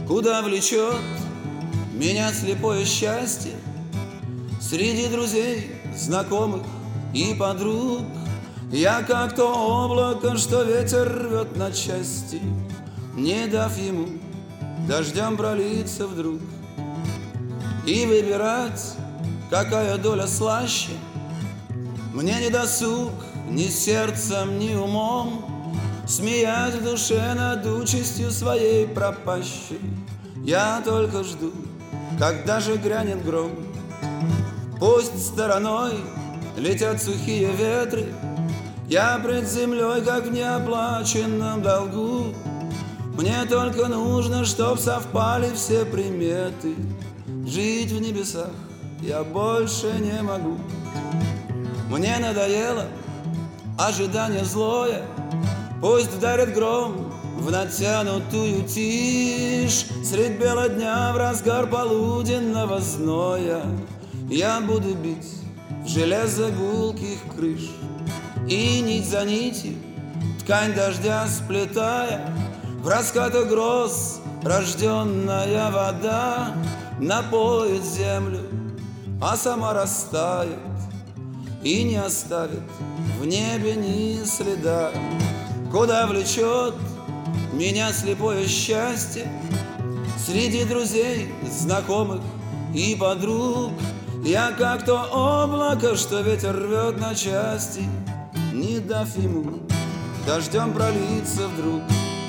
Куда влечет меня слепое счастье? Среди друзей, знакомых и подруг я как то облако, что ветер рвет на части, не дав ему дождем пролиться вдруг. И выбирать, какая доля слаще, мне не досуг ни сердцем, ни умом. Смеясь в душе над участью своей пропащей, я только жду, когда же грянет гром. Пусть стороной летят сухие ветры, я пред землей, как в неоплаченном долгу. Мне только нужно, чтоб совпали все приметы. Жить в небесах я больше не могу. Мне надоело ожидание злое, пусть вдарит гром в натянутую тишь. Средь бела дня в разгар полуденного зноя я буду бить в железо гулких крыш. И нить за нитью, ткань дождя сплетая, в раскатах гроз рожденная вода напоит землю, а сама растает и не оставит в небе ни следа. Куда влечет меня слепое счастье? Среди друзей, знакомых и подруг я как то облако, что ветер рвет на части, не дав ему дождем пролиться вдруг.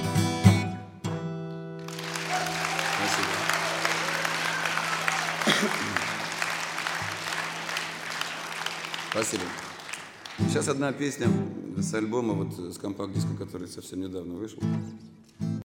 Спасибо. Сейчас одна песня с альбома, вот с компакт-диска, который совсем недавно вышел.